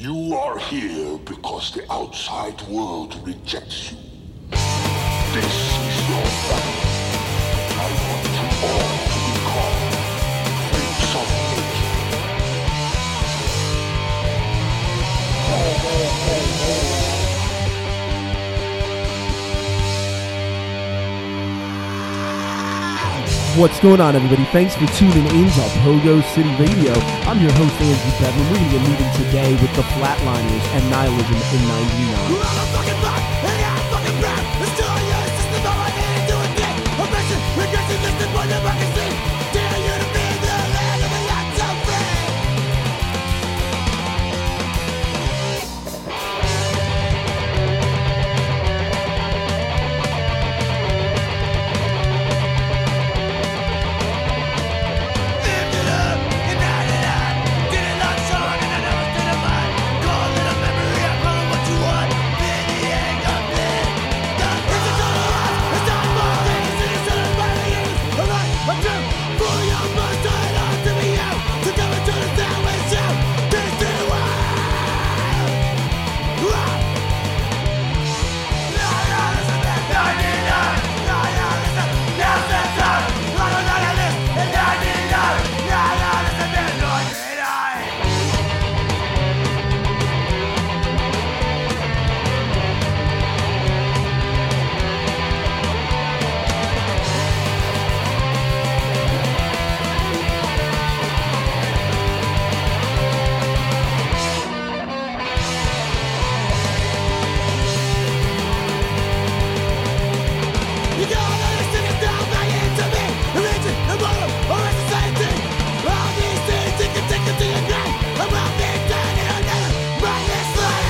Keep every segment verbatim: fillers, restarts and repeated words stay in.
You are here because the outside world rejects you. This is your battle. I want you all to become friends of nature. What's going on, everybody? Thanks for tuning in to Pogo City Radio. I'm your host, Andrew Bedlam. We're going to get moving today with the Flatliners and Nihilism in ninety-nine. Well, I'm fucking back, and yeah, I'm fucking proud. It's still your system, all I need to do a thing. Oppression, regression, listed for democracy. Dare you to be the land of the not so free. Lived it up, and died it out. Did it like song, and I never stood a mind. Call it a memory, I call it what you want. Pity ain't got pity. It's a total loss, it's not more thing. It's a son of my years. Alright, I'm due. For your must die it on to me out. To come and turn it down with you. This is the world. You gotta let us take us down back into me. Religion, immortal, or a society. All these things you can take it to your grave. I'm out there dying in another mindless life.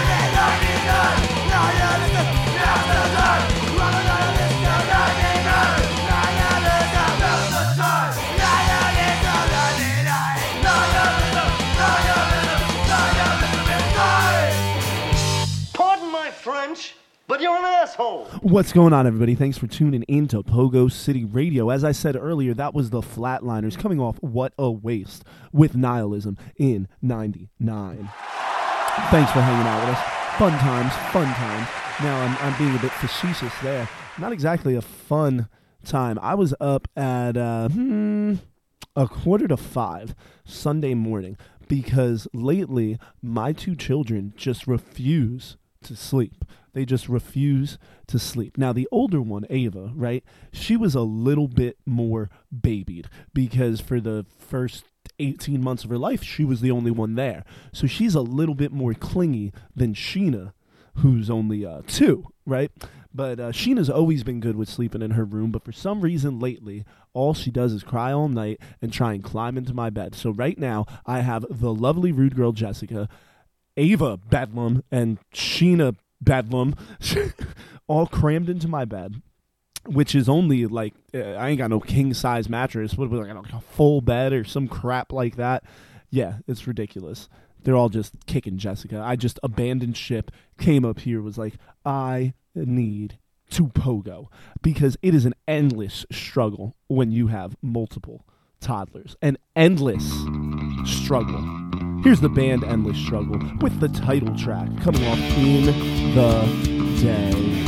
Pardon my French, but you're an asshole. What's going on, everybody? Thanks for tuning in to Pogo City Radio. As I said earlier, that was the Flatliners coming off What a Waste with Nihilism in ninety-nine. Thanks for hanging out with us. Fun times, fun times. Now, I'm, I'm being a bit facetious there. Not exactly a fun time. I was up at uh, hmm, a quarter to five Sunday morning because lately my two children just refuse to sleep. They just refuse to sleep. Now, the older one, Ava, right, she was a little bit more babied because for the first eighteen months of her life, she was the only one there. So she's a little bit more clingy than Sheena, who's only uh, two, right? But uh, Sheena's always been good with sleeping in her room, but for some reason lately, all she does is cry all night and try and climb into my bed. So right now, I have the lovely rude girl Jessica, Ava Bedlam, and Sheena Bedlam all crammed into my bed, which is only like, uh, I ain't got no king-size mattress. What was it, like a full bed or some crap like that? Yeah, it's ridiculous. They're all just kicking Jessica. I just abandoned ship, came up here, was like, I need to pogo. Because it is an endless struggle when you have multiple toddlers. An endless struggle. Here's the band Endless Struggle with the title track coming off In the Day.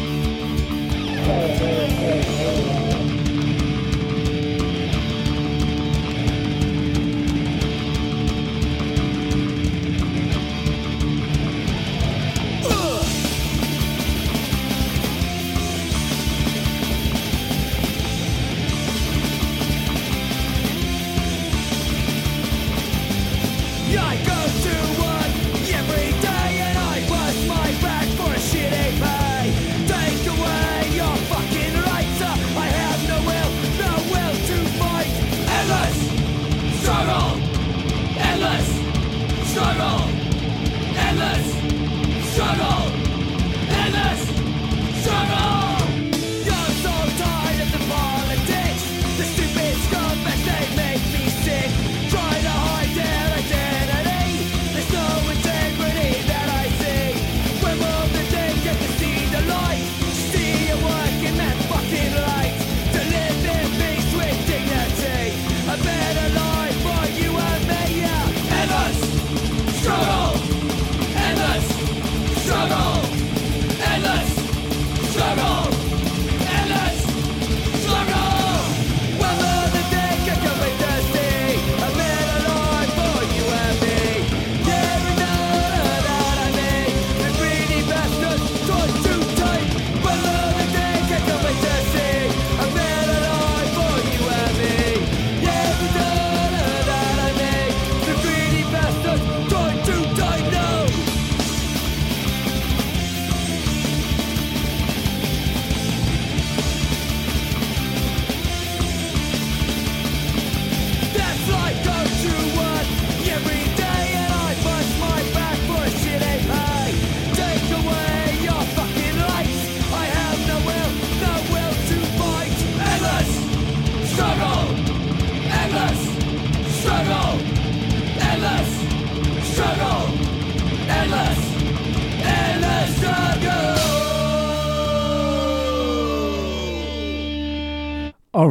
I go to work every day and I wash my back for shitty pay. Take away your fucking rights, uh, I have no will, no will to fight. Endless struggle, endless struggle, endless struggle, endless struggle. You're so tired of the politics, the stupid scumbags, they make me sick. Try to hide their identity, there's no integrity that I see. When will the day get to see the light? See you work in that fucking light. To live in peace with dignity, a better life for you and me, yeah. Endless struggle.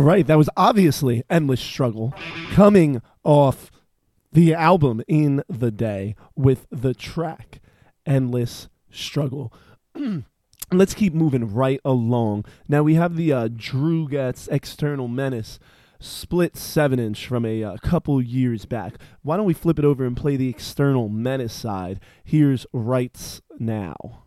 right, that was obviously Endless Struggle, coming off the album In the Day with the track Endless Struggle. Let's keep moving right along. Now we have the uh, Drew Gets External Menace split seven inch from a uh, couple years back. Why don't we flip it over and play the External Menace side? Here's Rights Now.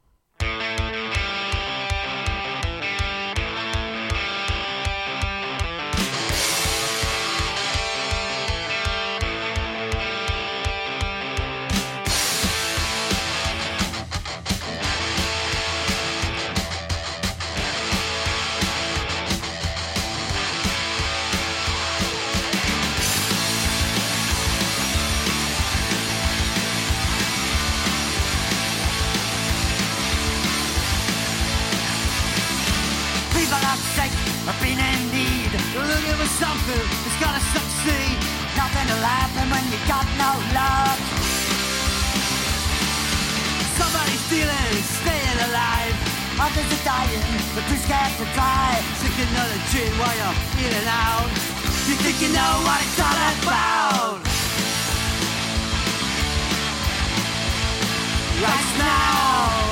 I've been in need, looking for something that's gonna succeed. Nothing will happen when you got no love. Somebody's stealing, staying alive. Others are dying, but too scared to die. Take another gin while you're in and out. You think you know what it's all about? Right now.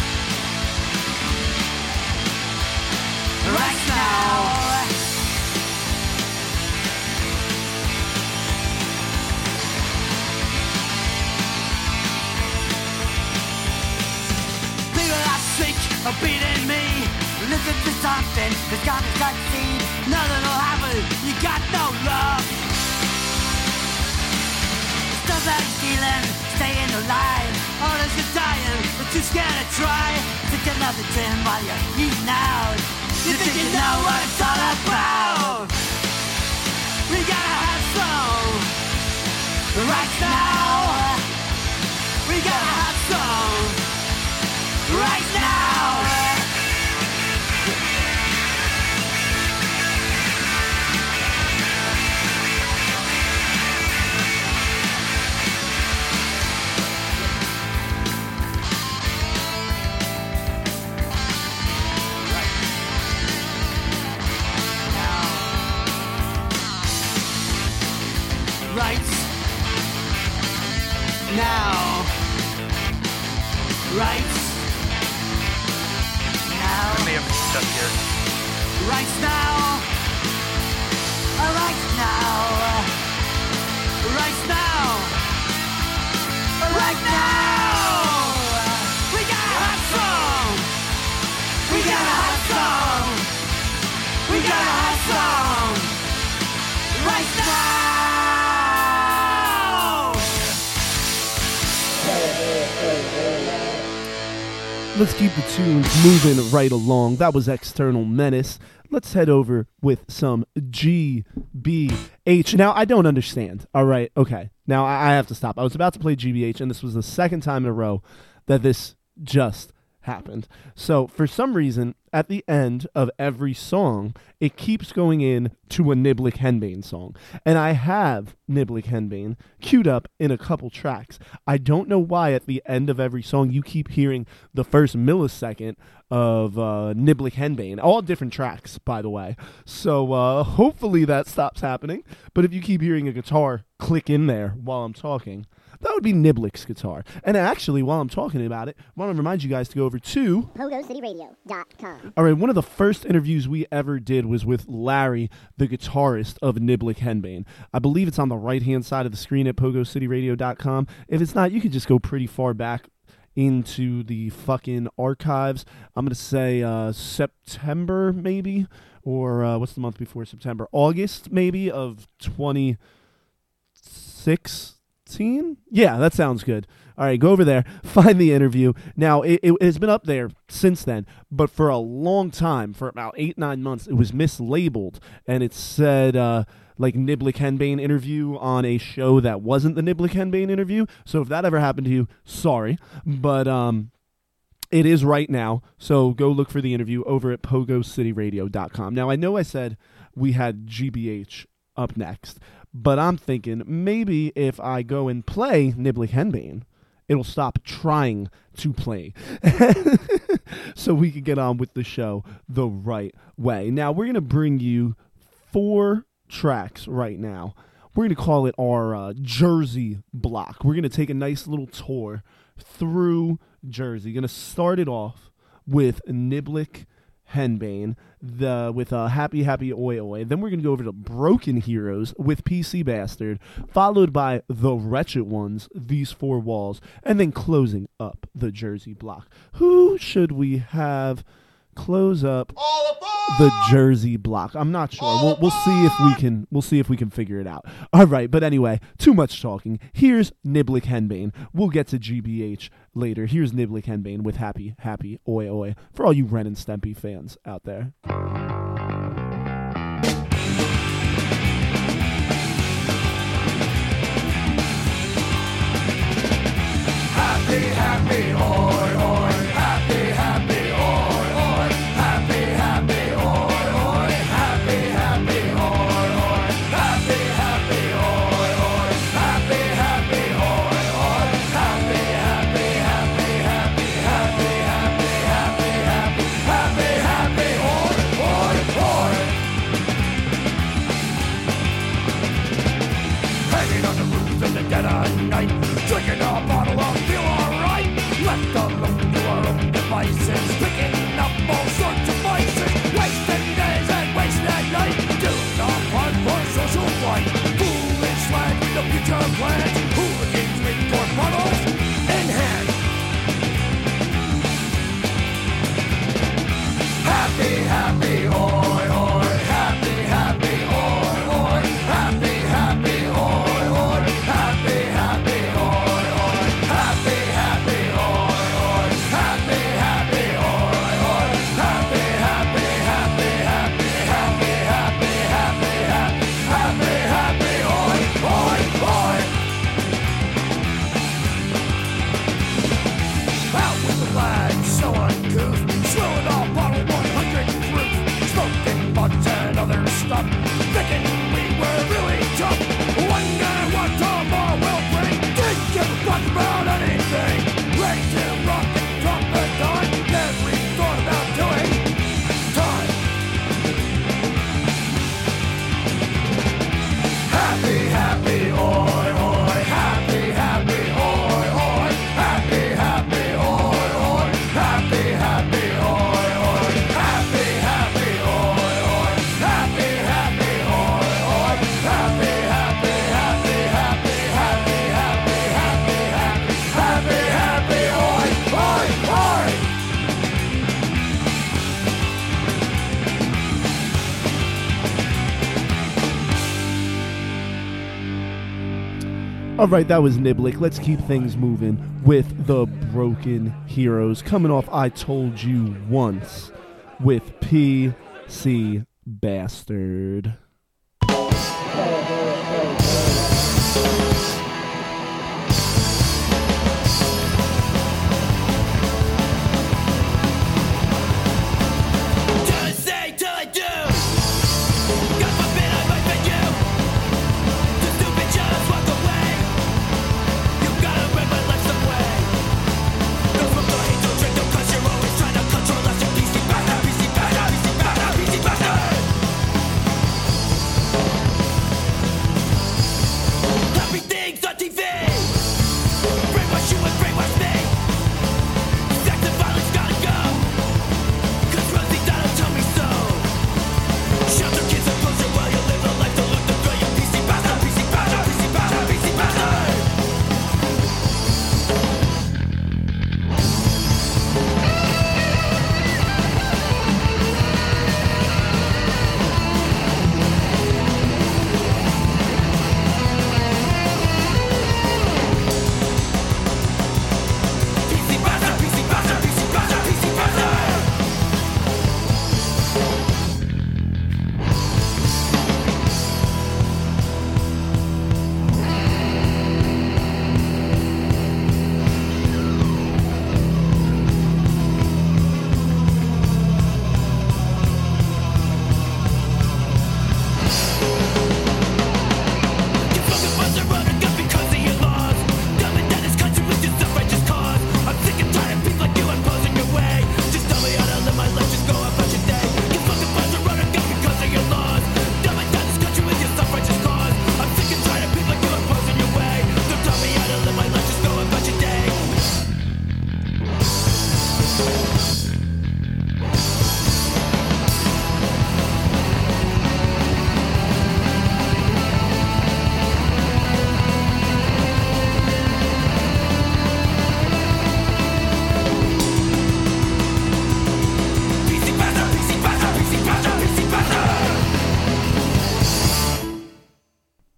Right now. People are sick of beating me. Listen to something that's gonna succeed. Nothing will happen, you got no love. Somebody's stealing, staying alive. Others are dying, but too scared to try. Take another gin while you're eating out. You think you know what it's all about? We gotta have some right now. We gotta have some right now. Rights now. Rights now. I may have stuck here. Rights now. Rights now. Rights now. Right now. We gotta have some. We gotta have some. We gotta have some. Right now. Let's keep the tunes moving right along. That was External Menace. Let's head over with some G B H. Now, I don't understand. All right, okay. Now, I have to stop. I was about to play G B H, and this was the second time in a row that this just happened. So, for some reason, at the end of every song, it keeps going in to a Niblick Henbane song. And I have Niblick Henbane queued up in a couple tracks. I don't know why at the end of every song you keep hearing the first millisecond of uh, Niblick Henbane. All different tracks, by the way. So uh, hopefully that stops happening. But if you keep hearing a guitar click in there while I'm talking, that would be Niblick's guitar. And actually, while I'm talking about it, I want to remind you guys to go over to Pogo City Radio dot com. All right, one of the first interviews we ever did was with Larry, the guitarist of Niblick Henbane. I believe it's on the right-hand side of the screen at Pogo City Radio dot com. If it's not, you could just go pretty far back into the fucking archives. I'm going to say uh, September, maybe, or uh, what's the month before September? August, maybe, of twenty sixteen. Yeah, that sounds good. All right, go over there, find the interview. Now, it, it has been up there since then, but for a long time, for about eight, nine months, it was mislabeled, and it said, uh, like, Niblick Henbane interview on a show that wasn't the Niblick Henbane interview. So if that ever happened to you, sorry. But um, it is right now, so go look for the interview over at Pogo City Radio dot com. Now, I know I said we had G B H up next, but I'm thinking maybe if I go and play Niblick Henbane, it'll stop trying to play. So we can get on with the show the right way. Now, we're going to bring you four tracks right now. We're going to call it our uh, Jersey block. We're going to take a nice little tour through Jersey. Going to start it off with Niblick Henbane, the with uh, Happy Happy Oi Oi. Then we're going to go over to Broken Heroes with P C Bastard, followed by The Wretched Ones, These Four Walls, and then closing up the Jersey block. Who should we have close up the Jersey block? I'm not sure. We'll we'll see if we can we'll see if we can figure it out. All right, but anyway, too much talking. Here's Niblick Henbane. We'll get to G B H later. Here's Niblick Henbane with Happy Happy Oi Oi for all you Ren and Stimpy fans out there. Happy, happy, oi, oi. Happy, happy, oi, oi. Happy, happy, oi, oi. Happy, happy, oi, oi. Happy, happy, oi, oi. Happy, happy, oi, oi. Happy, happy, happy, happy, happy, happy, happy, happy, happy, happy, oi, oi, oi. Hanging on the roof in the dead of night, drinking a bottle of feel alright. Left alone to our own devices, picking up all sorts of vices, wasting days and wasting nights, doing our part for social flight. Foolish slang with the future plans, hooligans with court bottles in hand. Happy, happy, oi, oi. Happy, happy, oi, oi. Happy, happy, oi, oi. Happy, happy, oi, oi. Happy, happy, oi, oi. Happy, happy, oi, oi. Happy, happy, happy, happy, happy, happy, happy, happy, happy, happy, oi, oi, oi. Out with the flag, so uncouth, swilling all bottle one hundred proof, smoking butts and other stuff, thinking we were really tough. One guy, one time more will bring, didn't give a fuck about anything, ready to rock and drop the dime, never even thought about doing time. Happy, happy, oi, oi. Happy, happy, oi, oi. Happy, happy, oi, oi. Happy, happy, oi, oi. Happy, happy, oi, oi. Happy, happy, oi, oi. Happy, happy, happy, happy, happy, happy, happy, happy, happy, happy, oi, oi, oi. All right, that was Niblick. Let's keep things moving with the Broken Heroes. Coming off I Told You Once with P C Bastard. Till I say, till I do. God forbid I might offend you. The stupid just walk away. You gotta run my life some way. No smoke, no hate, no drink, no cause you're always trying to control us. You P C bastard, P C bastard, P C bastard, P C bastard. Happy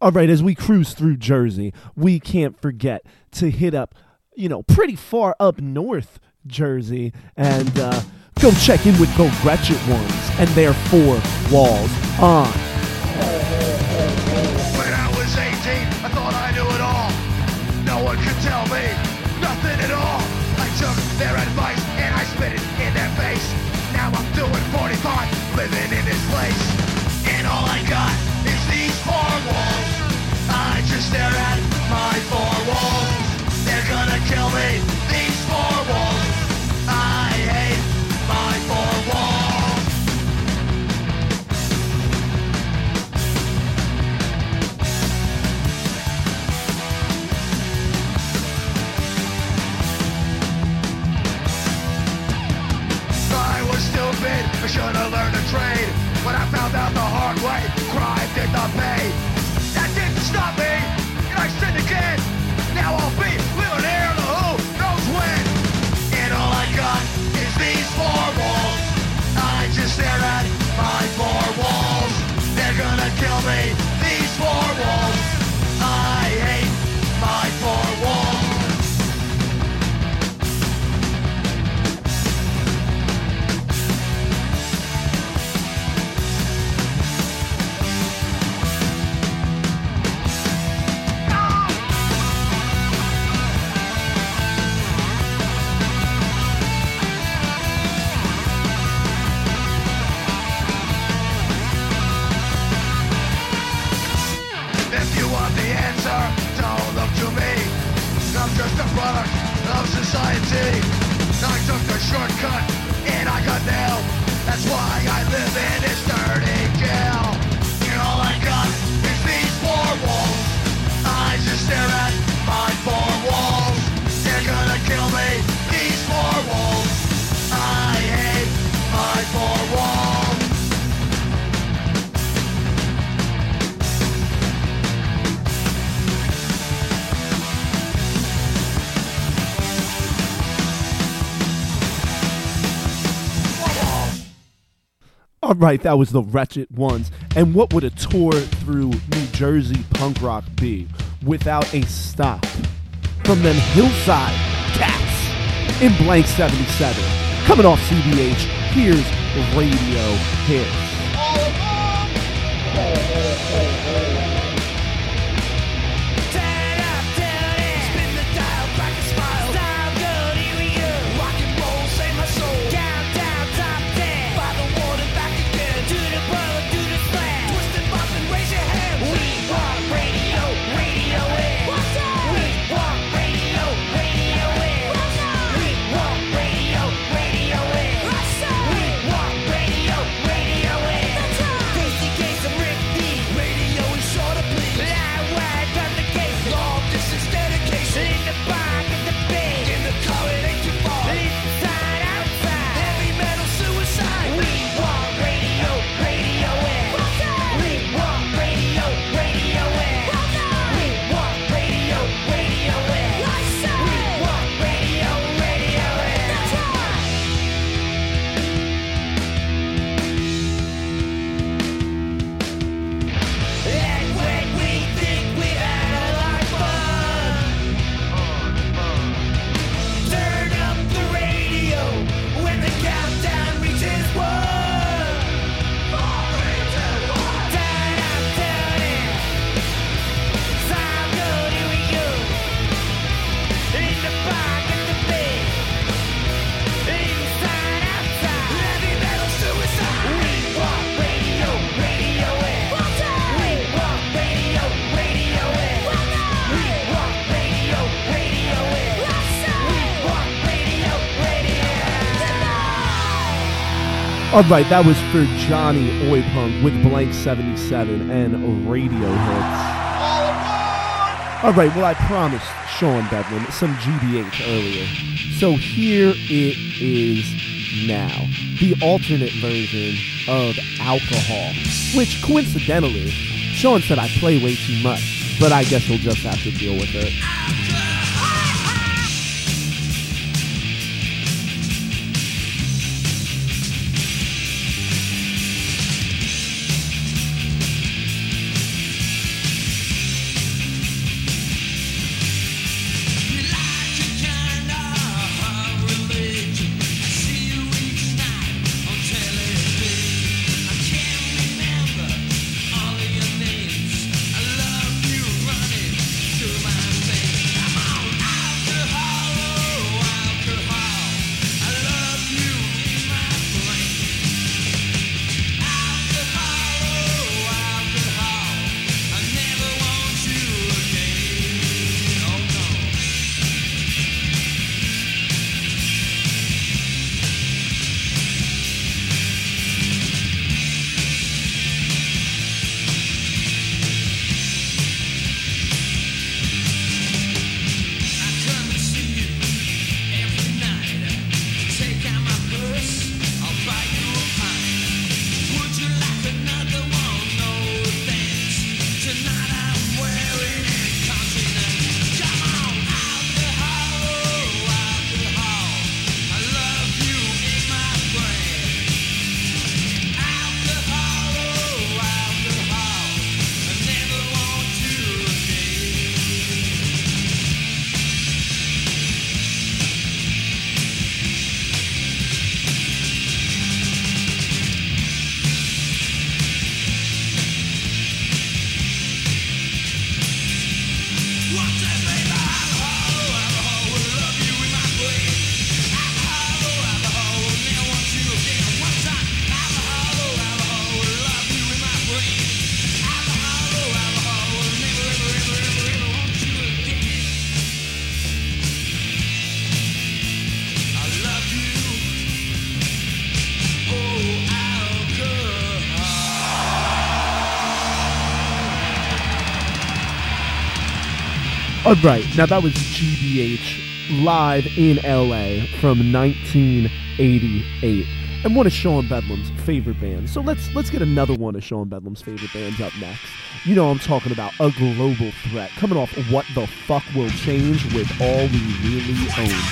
All right, as we cruise through Jersey, we can't forget to hit up, you know, pretty far up north Jersey and uh, go check in with the Wretched Ones and their Four Walls On. When I was eighteen, I thought I knew it all. No one could tell me nothing at all. I took their advice and I spit it in their face. Now I'm doing forty-five, living in this place. And all I got is these four walls. I just stare at my four walls. They're gonna kill me, these four walls. I hate my four walls. I was stupid, I should have learned a trade. When I found out the hard way, crime did not pay. That didn't stop me, and I sinned again. Now I'll be living here to who knows when. And all I got is these four walls. I just stare at my four walls. They're gonna kill me, these four walls. I hate my four walls. I'm just a product of society. I took the shortcut and I got nailed. That's why I live in this dirty jail. And all I got is these four walls. I just stare at my four walls. They're gonna kill me, these four walls. I hate my four walls. All right, that was the Wretched Ones. And what would a tour through New Jersey punk rock be without a stop from them Hillside Cats in Blank seventy-seven? Coming off C B H, here's Radio Hits. All right, that was for Johnny Oipunk with Blank seventy-seven and Radio Hits. All right, well, I promised Sean Bedlam some G B H earlier. So here it is now. The alternate version of Alcohol, which coincidentally, Sean said I play way too much, but I guess he'll just have to deal with it. All right, now that was G B H live in L A from nineteen eighty-eight, and one of Sean Bedlam's favorite bands. So let's let's get another one of Sean Bedlam's favorite bands up next. You know I'm talking about A Global Threat, coming off What the Fuck Will Change with All We Really Own.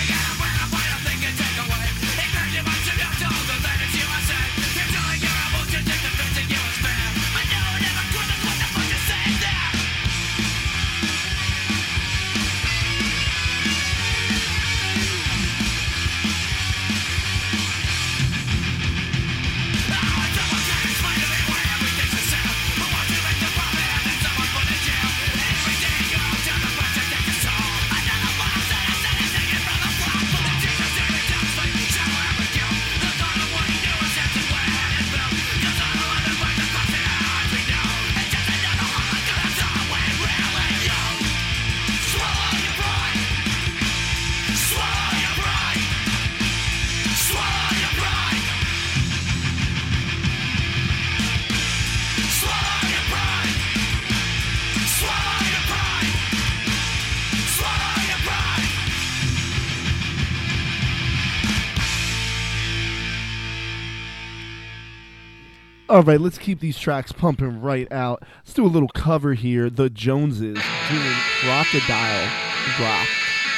All right, let's keep these tracks pumping right out. Let's do a little cover here. The Joneses doing Crocodile Rock.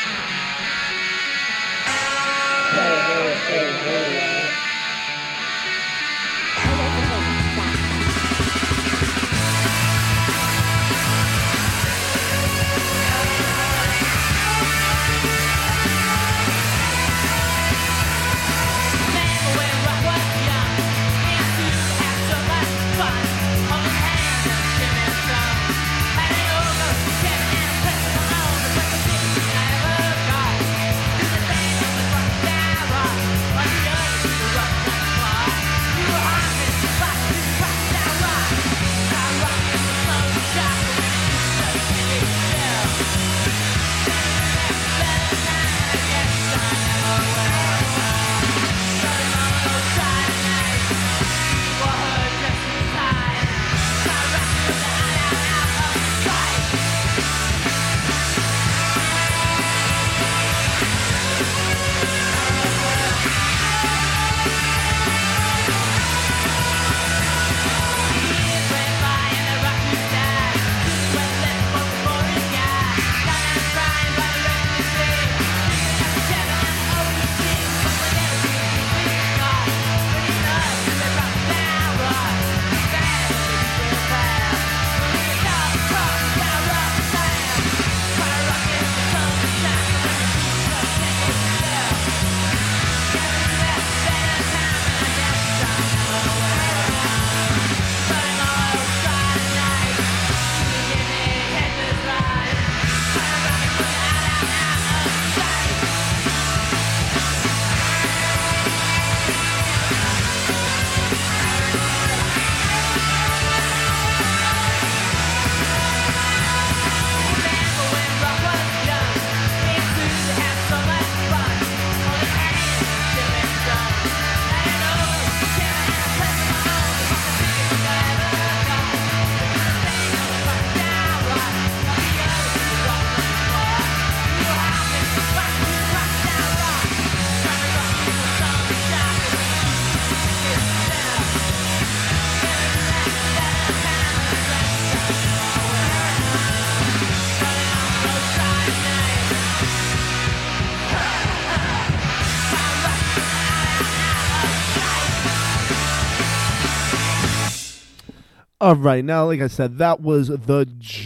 All right, now, like I said, that was the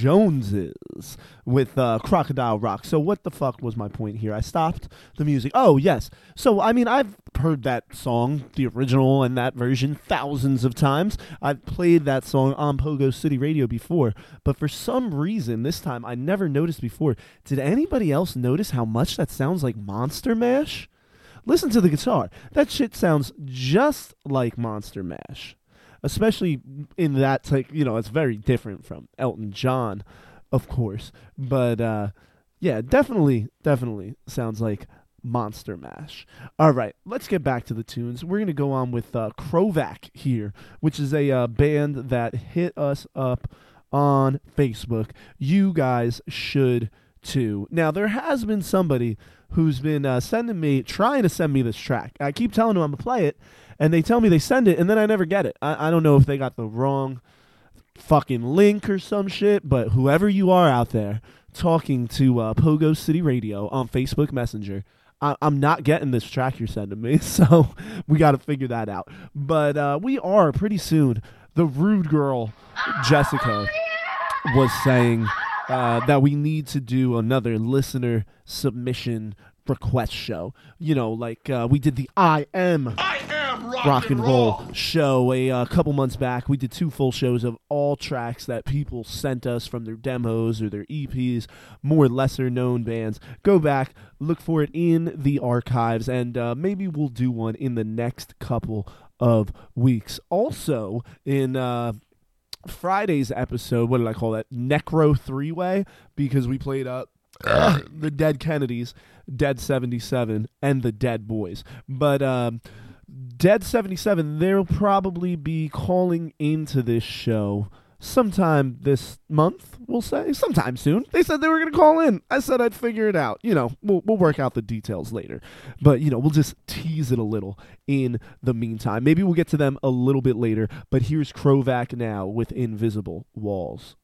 Joneses with uh, Crocodile Rock. So what the fuck was my point here? I stopped the music. Oh, yes. So, I mean, I've heard that song, the original and that version, thousands of times. I've played that song on Pogo City Radio before. But for some reason, this time, I never noticed before. Did anybody else notice how much that sounds like Monster Mash? Listen to the guitar. That shit sounds just like Monster Mash. Especially in that type, you know, it's very different from Elton John, of course. But, uh, yeah, definitely, definitely sounds like Monster Mash. All right, let's get back to the tunes. We're going to go on with uh, Krovac here, which is a uh, band that hit us up on Facebook. You guys should to. Now, there has been somebody who's been uh, sending me, trying to send me this track. I keep telling them I'm going to play it, and they tell me they send it, and then I never get it. I, I don't know if they got the wrong fucking link or some shit, but whoever you are out there talking to uh, Pogo City Radio on Facebook Messenger, I, I'm not getting this track you're sending me, so we got to figure that out. But uh, we are pretty soon. The rude girl, Jessica, was saying uh, that we need to do another listener submission request show. You know, like uh, we did the I Am, I am rock, rock and roll, roll show a uh, couple months back. We did two full shows of all tracks that people sent us from their demos or their E Ps, more lesser known bands. Go back, look for it in the archives, and uh, maybe we'll do one in the next couple of weeks. Also, in uh, Friday's episode, what did I call that? Necro three-way, because we played up uh, the Dead Kennedys, Dead seventy-seven, and the Dead Boys. But um, Dead seventy-seven, they'll probably be calling into this show sometime this month, we'll say. Sometime soon. They said they were going to call in. I said I'd figure it out. You know, we'll, we'll work out the details later. But, you know, we'll just tease it a little in the meantime. Maybe we'll get to them a little bit later. But here's Krovac now with Invisible Walls.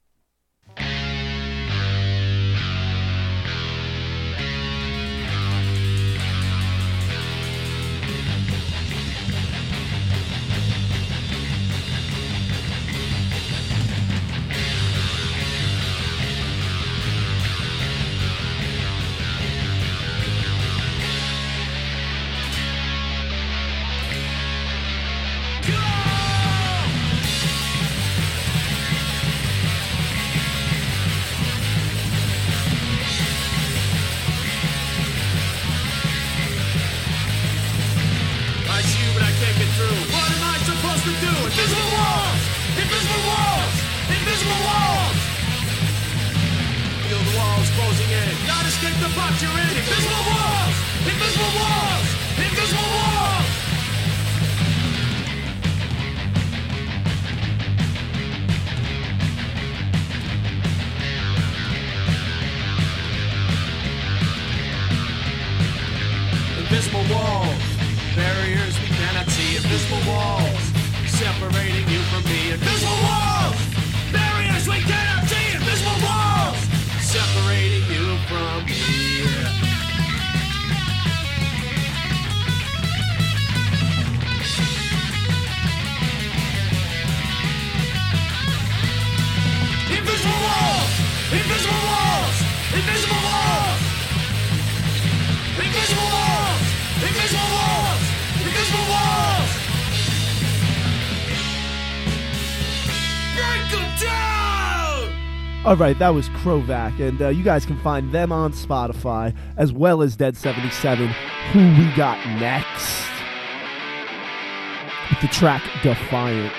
Invisible walls! Invisible walls! Invisible walls! Feel the walls closing in. Not escape the box you're in. Invisible walls! Invisible walls! Invisible walls! Invisible walls. Barriers we cannot see. Invisible walls. Separating you from me. Invisible walls! Barriers we cannot see. Invisible walls! Separating you from me. Invisible walls! Invisible walls! Invisible walls! Invisible walls! Invisible walls! Invisible walls! All right, that was Krovac, and uh, you guys can find them on Spotify, as well as Dead seventy-seven, who we got next, with the track Defiant.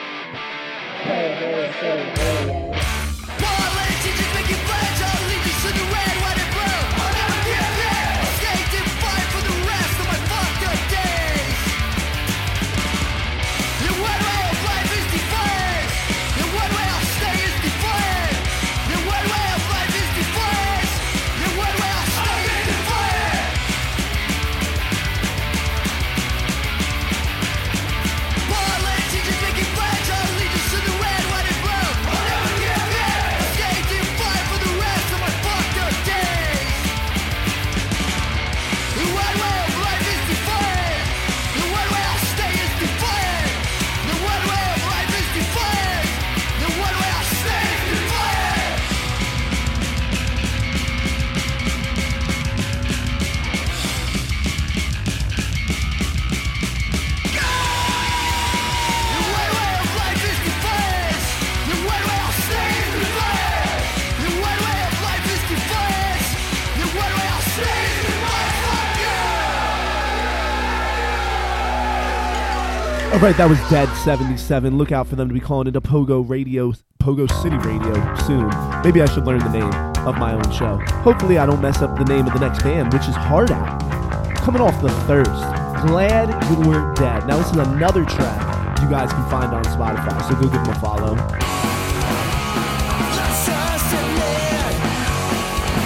All right, that was Dead seventy-seven. Look out for them to be calling into Pogo Radio, Pogo City Radio soon. Maybe I should learn the name of my own show. Hopefully I don't mess up the name of the next band, which is Hard Out. Coming off the Thirst. Glad You're Dead. Now this is another track you guys can find on Spotify, so go give them a follow.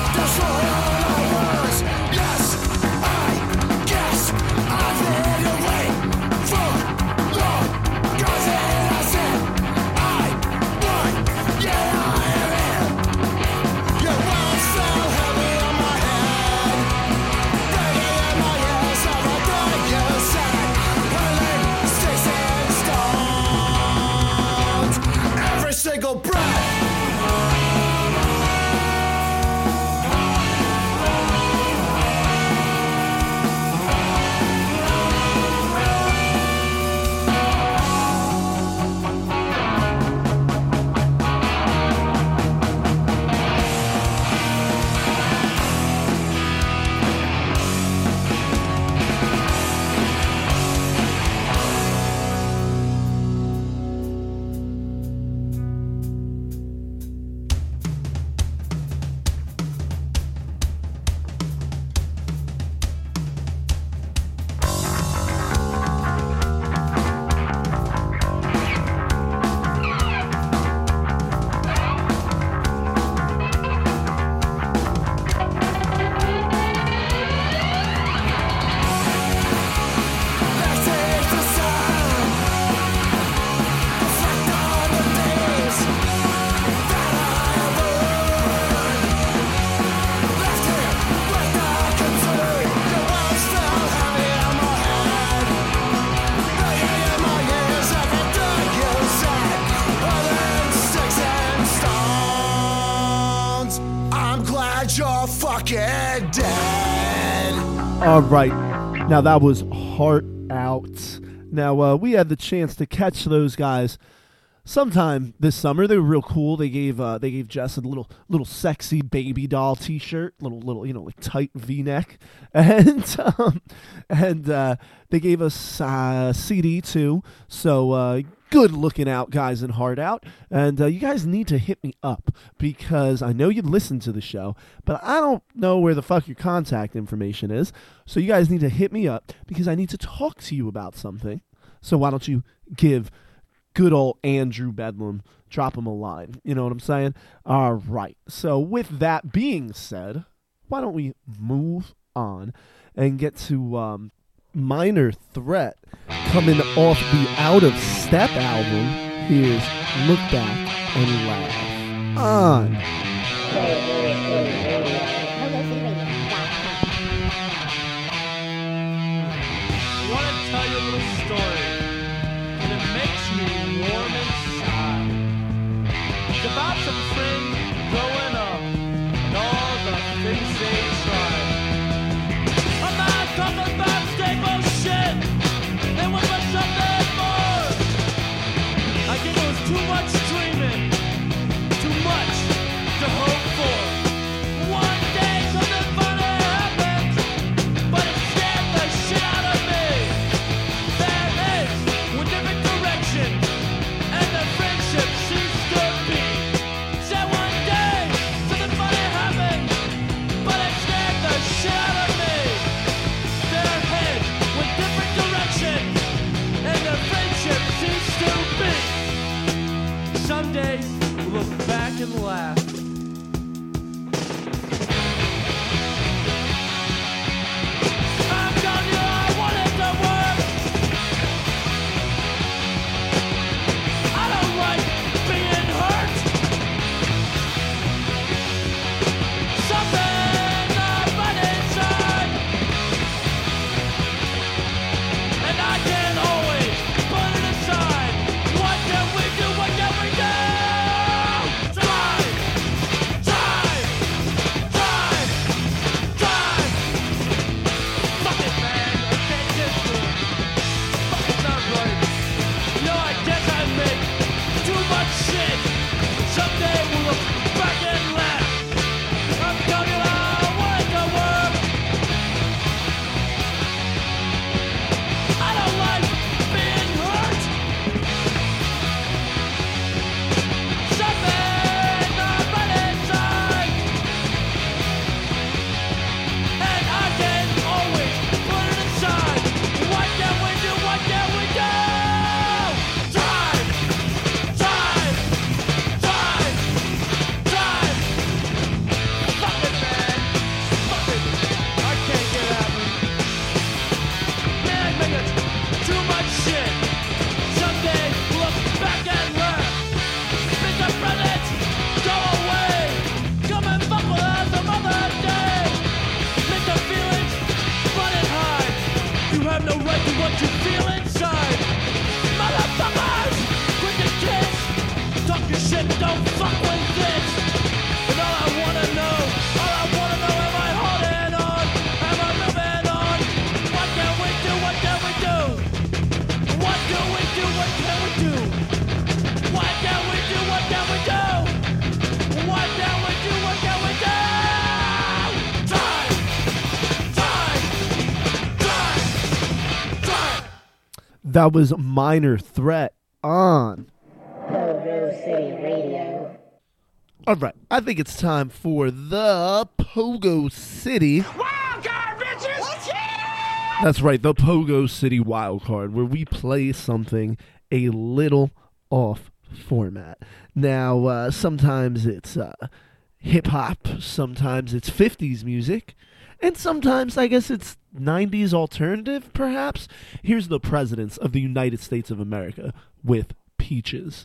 Single breath. You're fucking dead. All right. Now that was Heart Out. Now, uh, we had the chance to catch those guys sometime this summer. They were real cool. They gave uh, they gave Jess a little little sexy baby doll T-shirt, little little you know like tight V-neck, and um, and uh, they gave us uh, C D too. So uh, good looking out, guys, and Heart Out. And uh, you guys need to hit me up because I know you listen to the show, but I don't know where the fuck your contact information is. So you guys need to hit me up because I need to talk to you about something. So why don't you give good old Andrew Bedlam, drop him a line. You know what I'm saying? All right. So with that being said, why don't we move on and get to um, Minor Threat coming off the Out of Step album. Here's Look Back and Laugh on I want to tell you a little story, and it makes me warm inside. It's about some friends growing up, and all the things they tried. A man talking about stable shit, and what was something more? I think it was too much dreaming, too much to hope for. That was Minor Threat on Pogo City Radio. All right, I think it's time for the Pogo City. Wild card, bitches! Yeah! That's right, the Pogo City Wildcard, where we play something a little off format. Now, uh, sometimes it's uh, hip-hop, sometimes it's fifties music, and sometimes I guess it's nineties alternative, perhaps. Here's the Presidents of the United States of America with Peaches.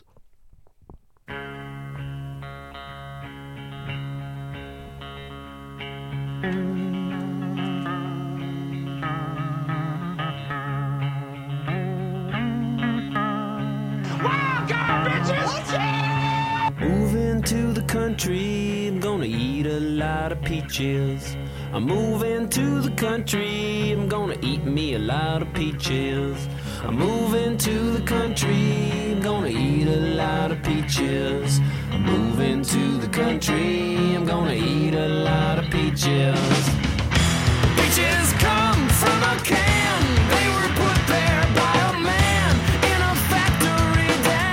Moving to the country, I'm gonna eat a lot of peaches. I'm moving to the country, I'm gonna eat me a lot of peaches. I'm moving to the country, I'm gonna eat a lot of peaches. I'm moving to the country, I'm gonna eat a lot of peaches. Peaches come from a can, they were put there by a man in a factory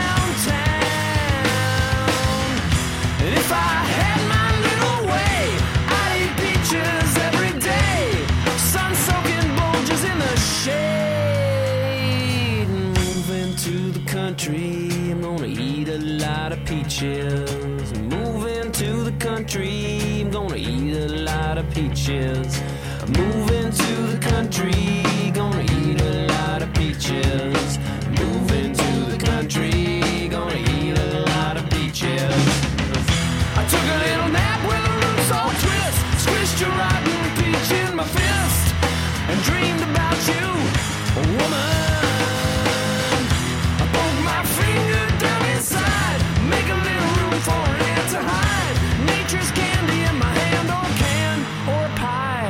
downtown. And if I had my little way, I'd eat peaches every day. Sun-soaking bulges in the shade. Moving to the country, I'm gonna eat a lot of peaches. Moving to the country, I'm gonna eat a lot of peaches. Moving to the country, gonna eat a lot of peaches. Moving to the country, gonna eat a lot of peaches. I took a little nap with a roots all twist, squished a rotten peach in my fist, and dreamed about you, woman. I poke my finger down inside, make a little room for it to hide. Nature's candy in my hand, or can, or pie.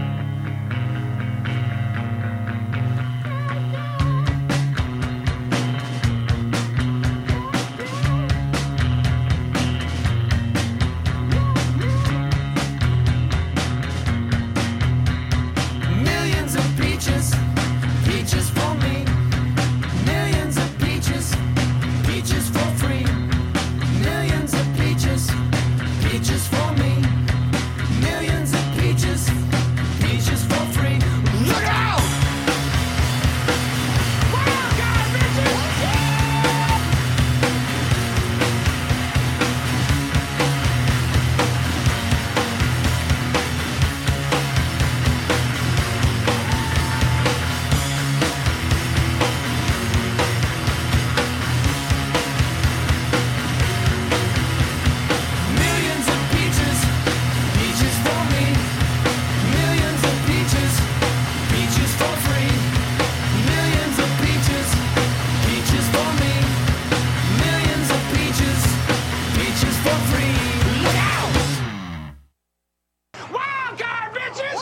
Millions of peaches, peaches for me. Millions of peaches, peaches for free. Millions of peaches, peaches for me. Millions of peaches, peaches for free. Look out! Wild card, bitches! Millions of peaches, peaches for me. Millions of peaches, peaches for free. Millions of peaches, peaches for me. Millions of peaches, peaches for free. Look out! Wild card, bitches!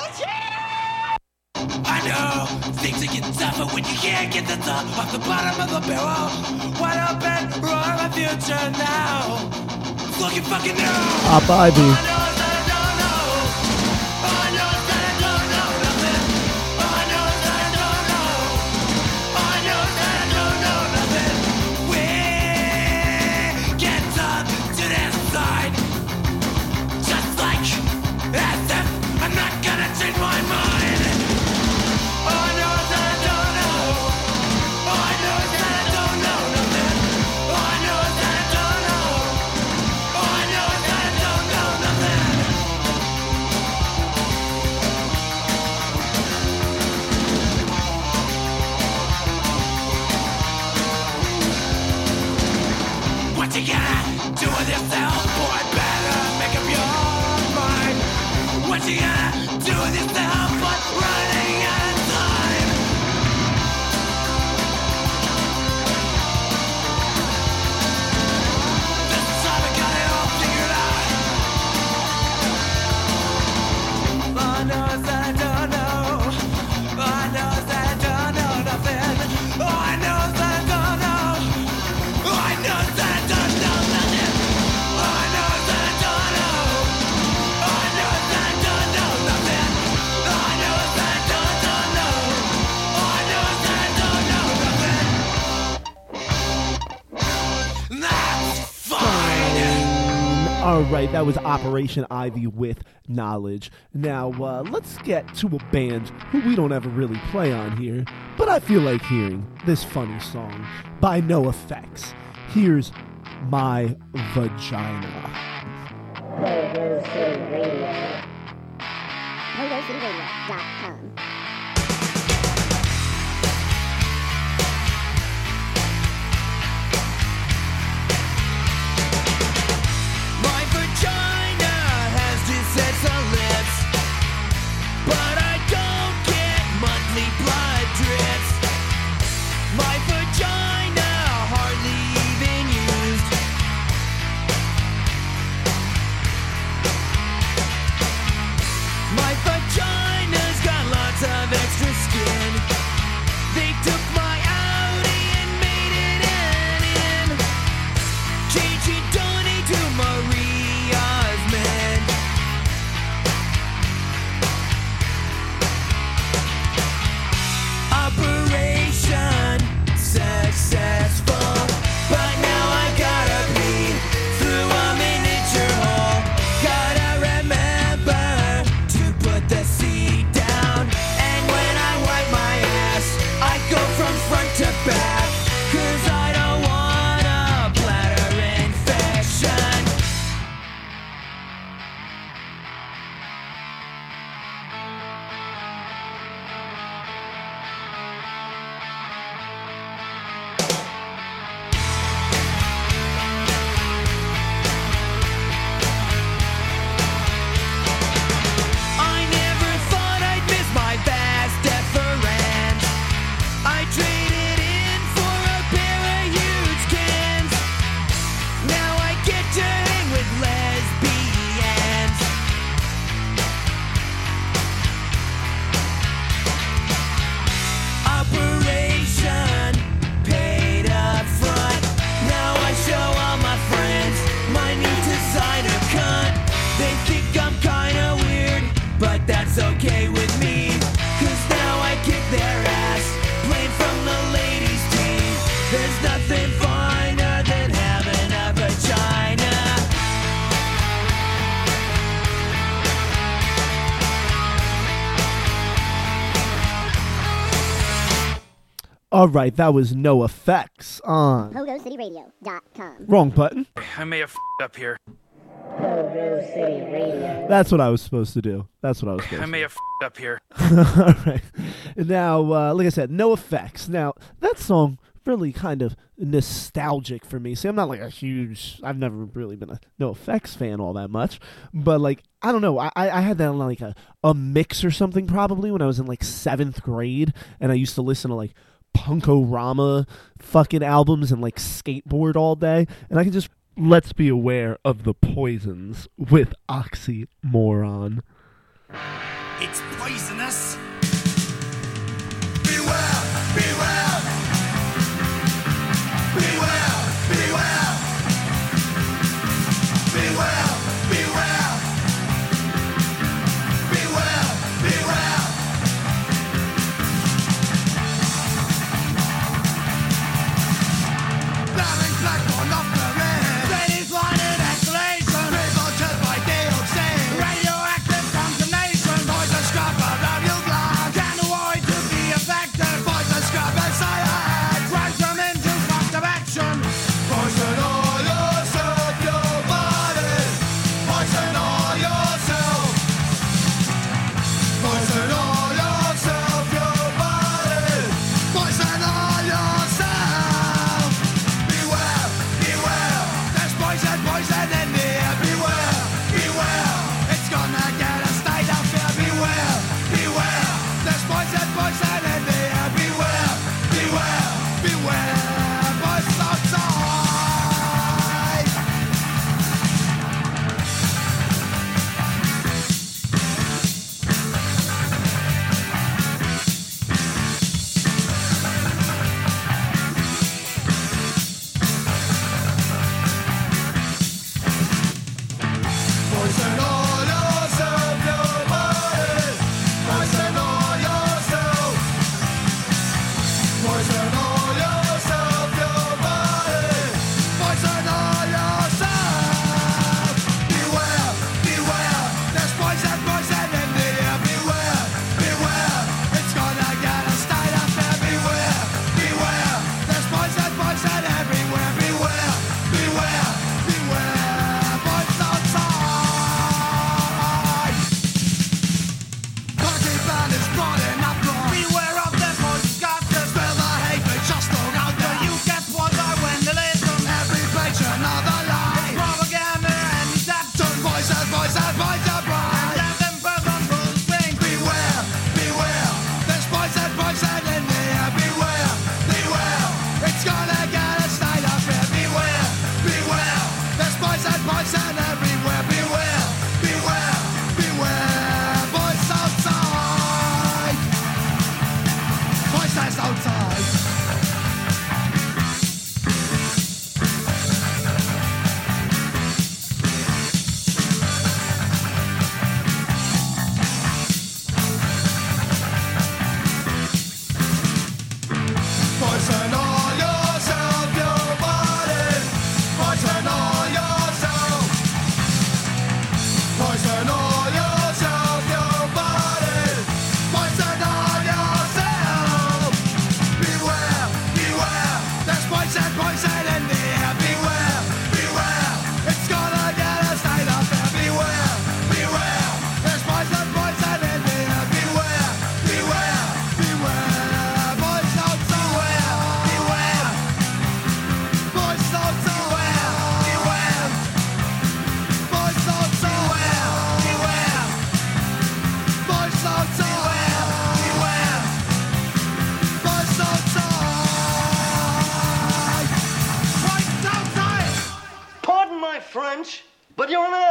I know things are getting tougher when you can't get the top off the bottom of the barrel. Wide open, roar my future now. Looking fucking new. Pop Ivy. I know that I don't know. I know that I don't know nothing. I know that I don't know. I know that I don't know nothing. We get up to this side. Just like as if I'm not gonna change my mind. I know that I don't know. I know that I don't know nothing. I know that I don't know. I know that I don't know nothing. What you gonna do with yourself, boy? Better make up your mind. What you gonna do with yourself, but running out of time? This time I got it all figured out. I know that I don't know. I know that I don't know nothing. I know that I don't know. I know that I don't know nothing. I know that I don't know. I know that I don't know nothing. I right, that was Operation Ivy with Knowledge. Now, uh, let's get to a band who we don't ever really play on here, but I feel like hearing this funny song by NoFX. Here's My Vagina. Pogo City Radio. Pogo City Radio dot com. My vagina has two sets of lips, but I don't get monthly blood drips. My vagina hardly even used. My vagina's got lots of extra skin. They took my Audi and made it an inn. Changing Donnie to Maria's man. Operation successful, but now I gotta pee through a miniature hole. Gotta remember to put the seat down, and when I wipe my ass, I go from front to back, 'cause I don't want a bladder infection. I never thought I'd miss my vast deference. I traded in for a pair of huge cans. Now I get to hang with lesbians. Operation paid up front. Now I show all my friends my new designer cunt. They think I'm kinda weird, but that's okay with me, 'cause now I kick their ass, playing from the ladies' team. There's nothing finer than having a vagina. All right, that was NoFX on Pogo City Radio dot com. wrong button. I may have f***ed up here. Pogo City Radio. That's what I was supposed to do. That's what I was supposed I to may do. have f***ed up here. All right. Now, uh, like I said, NoFX. Now, that song really kind of nostalgic for me. See, I'm not like a huge, I've never really been a NoFX fan all that much, but like, I don't know, I, I had that on like a, a mix or something probably when I was in like seventh grade, and I used to listen to like Punk-O-Rama fucking albums and like skateboard all day, and I can just, let's be aware of the poisons with Oxymoron. It's poisonous. Beware, beware. Beware, beware. Beware, beware. Beware, beware. Blaring black on off the red. Ladies wanted escalation. Revolted by dioxin. Radioactive contamination. Poison scrap around your glass.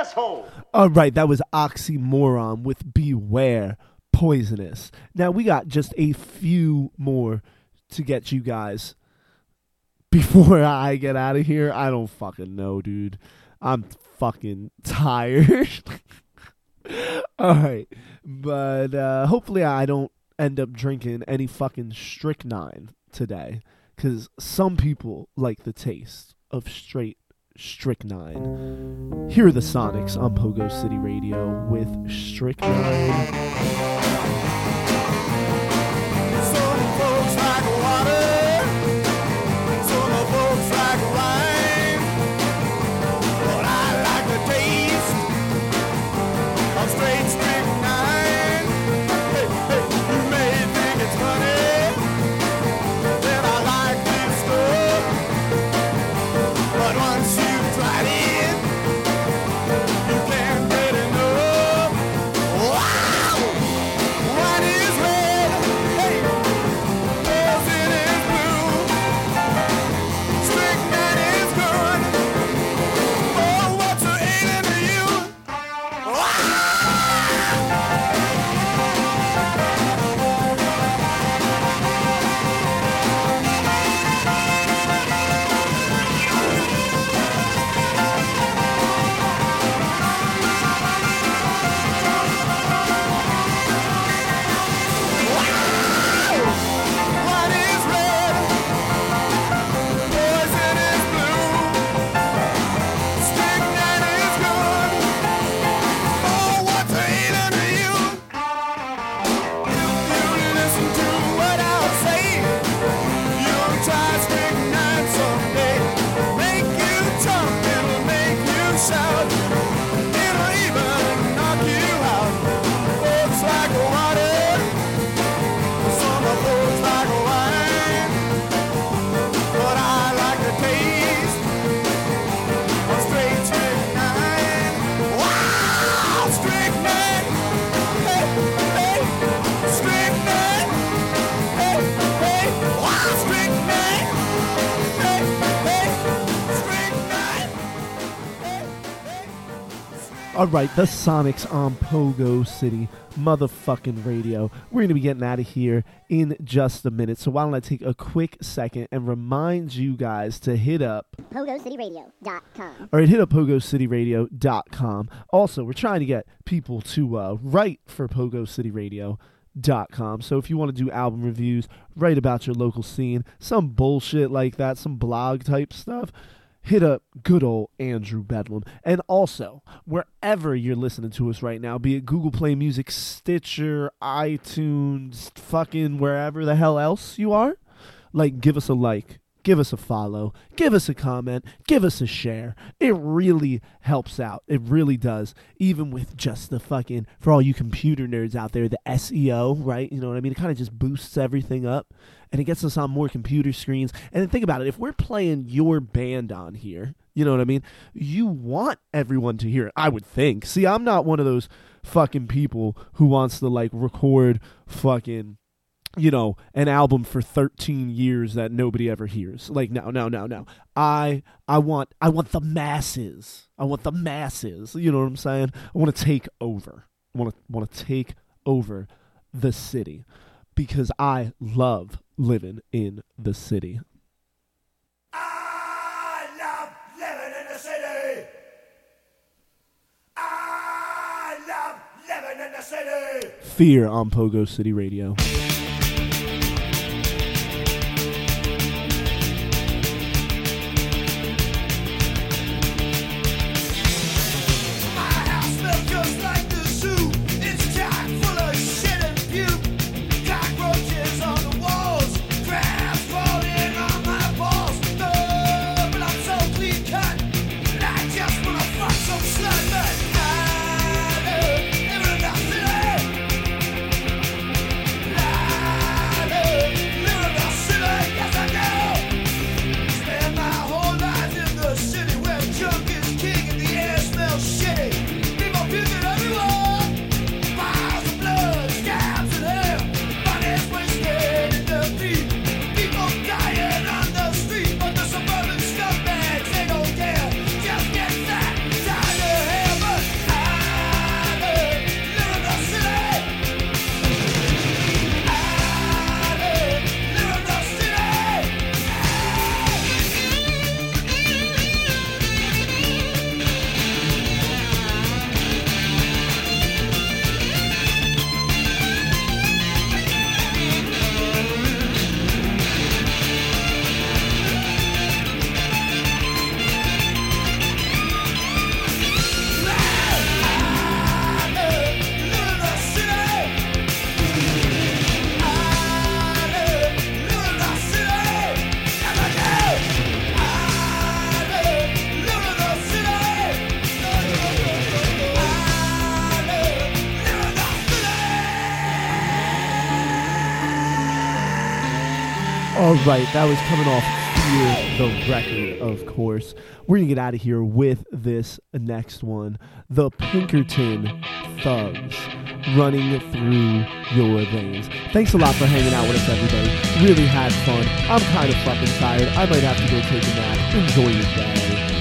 asshole. All right, that was Oxymoron with Beware Poisonous. Now we got just a few more to get you guys before I get out of here. I don't fucking know, dude. I'm fucking tired. All right, but uh, hopefully I don't end up drinking any fucking strychnine today, because some people like the taste of straight strychnine. Here are the Sonics on Pogo City Radio with Strychnine. Some folks like water, some folks like wine, but I like the taste of straight strychnine. Hey, hey, you may think it's funny that I like this stuff, but once you've tried it, you can't get enough. Wow! What is red? Hey, poison is blue. Strychnine is good. Oh, what's a alien to you? Wow! What is red? Poison is blue. Strychnine is good. Oh, what's a alien to you? If you listen to what I'll say, you'll try strychnine someday. Make you jump, it'll make you shout. It'll even knock you out. Folks like water. Some of folks like wine, but I like the taste of straight strychnine. Wow, strychnine, hey, hey, strychnine, hey, hey, wow, strychnine, hey, hey, strychnine, hey, hey. All right, the Sonics on Pogo City motherfucking radio. We're going to be getting out of here in just a minute. So why don't I take a quick second and remind you guys to hit up Pogo City Radio dot com. All right, hit up Pogo City Radio dot com. Also, we're trying to get people to uh, write for Pogo City Radio dot com. So if you want to do album reviews, write about your local scene, some bullshit like that, some blog type stuff, hit up good old Andrew Bedlam. And also, wherever you're listening to us right now, be it Google Play Music, Stitcher, iTunes, fucking wherever the hell else you are, like, give us a like, give us a follow, give us a comment, give us a share. It really helps out. It really does. Even with just the fucking, for all you computer nerds out there, the S E O, right? You know what I mean? It kind of just boosts everything up, and it gets us on more computer screens. And then think about it. If we're playing your band on here, you know what I mean? You want everyone to hear it, I would think. See, I'm not one of those fucking people who wants to, like, record fucking, you know, an album for thirteen years that nobody ever hears. Like, no, no, no, no. I I want I want the masses. I want the masses. You know what I'm saying? I want to take over. I want to want to take over the city because I love living in the city. I love living in the city. I love living in the city. Fear on Pogo City Radio. Just like the zoo, it's chock full of shit and puke. Cockroaches on the walls, crabs crawling on my balls. No, but I'm so clean cut, and I just wanna fuck some slut. But I love living in the city. I All right, that was coming off Fear the Record, of course. We're going to get out of here with this next one. The Pinkerton Thugs, Running Through Your Veins. Thanks a lot for hanging out with us, everybody. Really had fun. I'm kind of fucking tired. I might have to go take a nap. Enjoy your day.